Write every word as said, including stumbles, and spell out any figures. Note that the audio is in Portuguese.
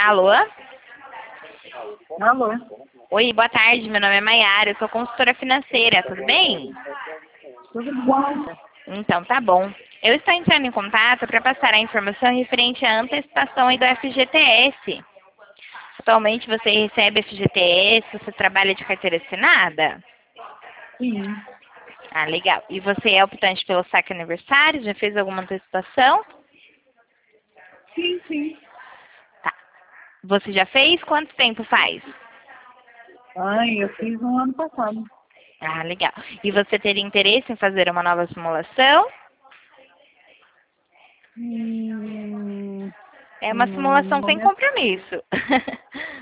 Alô? Alô? Oi, boa tarde. Meu nome é Maiara, eu sou consultora financeira, tudo bem? Tudo bom? Então, tá bom. Eu estou entrando em contato para passar a informação referente à antecipação aí do F G T S. Atualmente você recebe F G T S, você trabalha de carteira assinada? Sim. Ah, legal. E você é optante pelo saque aniversário? Já fez alguma antecipação? Sim, sim. Tá. Você já fez? Quanto tempo faz? Ai, eu fiz no ano passado. Ah, legal. E você teria interesse em fazer uma nova simulação? Hum, É uma hum, no simulação sem momento, compromisso.